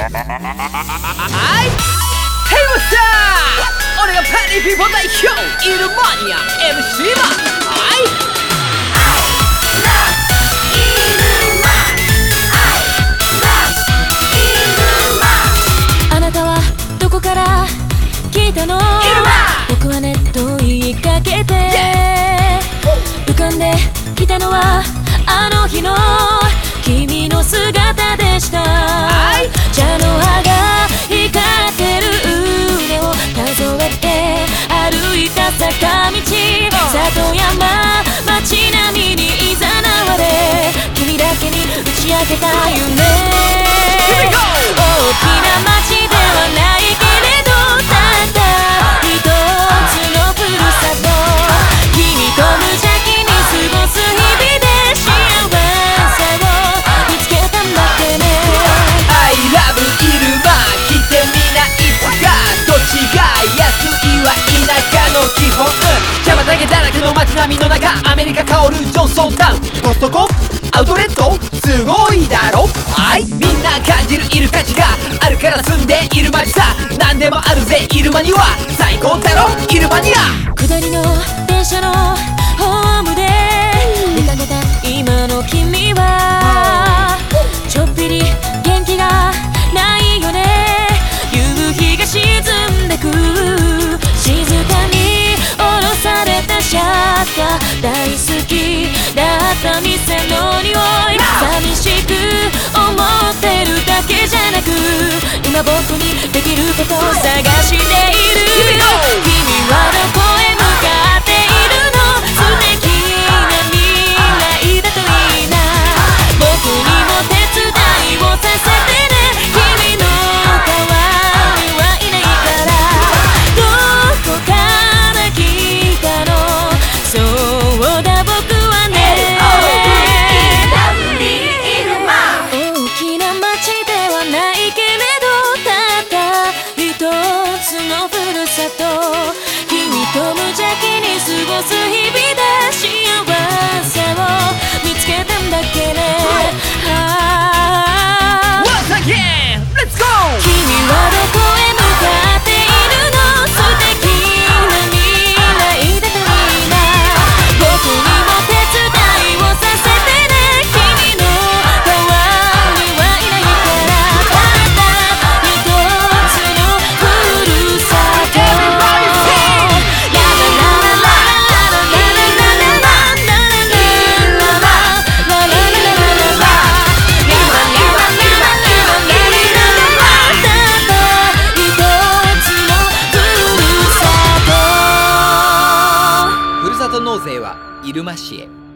Hey what's up 俺がパニーピーポー代表イルマニア MC マンあなたはどこから来たの？僕はネット追いかけて浮かんできたのはあの日の君の姿でした。茶の葉が光ってる腕を数えて歩いた坂道、里山街並みに誘われ君だけに打ち明けた夢。大きな街ではないけれどたった一つのふるさと、君と無邪気に過ごす日々で幸せを見つけたんだってね。 I love イルマ来てみないつか土地が安いは田舎の基本、邪魔だけだらけの街並みの中アメリカ香るジョンソンタウン、コストコアウトレットすごいだろ。みんな感じるいる価値があるから住んでいる街さ、何でもあるぜイルマには最高だろイルマニア。 下りの電車のホームで見かけた今の君はちょっぴり元気がないよね。夕日が沈んでく静かに下ろされたシャッター、大好きだった店の匂い、寂しく思ってるだけじゃなく今僕にできることを探している。君はどこへ向かっているの？素敵な未来だといいな。僕にも手伝いをさせてね。君の代わりはいないからどこから来たの？そうだ僕はね大きな街ではないけれどたった一つのふるさと、君と無邪気に過ごす日々で幸せを見つけたんだっけね。 Once again let's go 君はどこへ向かっているの？素敵な未来だといいな。僕にも手伝いをさせてね。君の代わりはいないからたった一つのふるさと。 ふるさと納税は入間市へ。